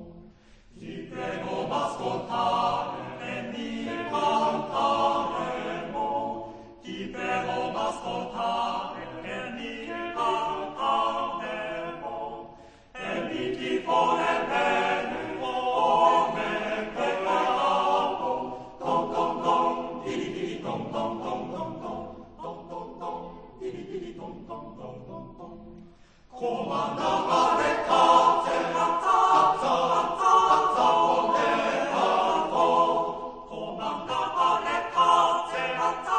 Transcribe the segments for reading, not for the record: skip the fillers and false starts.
Ti prego m'ascoltare e mi cantaremo. Ti prego m'ascoltare e mi cantaremo. E mi ti vuole bene come quel capo. Tom tom tom, di di tom tom tom tom tom, tom tom tom, di di tom tom tom tom tom. Comandava le cazze, cazza, cazza, volevo. Comandava le cazze, cazza,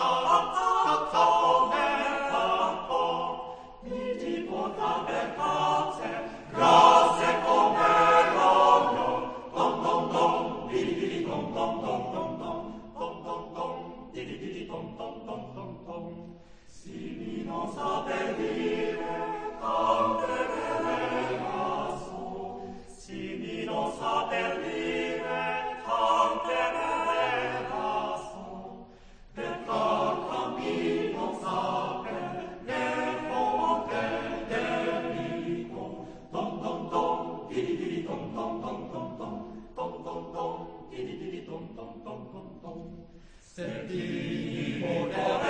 volevo. Mi ti portava cazze, grasse come l'olio. Tom tom tom, di tom tom tom tom tom, tom tom tom, di tom tom tom tom tom. Si mi non sape dire, canteremo su. Si mi non saper dire, canteremo su. Peccar cammino saper, le fonte dell'Ico. Tom tom tom, di tom tom tom tom tom, tom tom tom, di tom tom tom tom tom. Se ti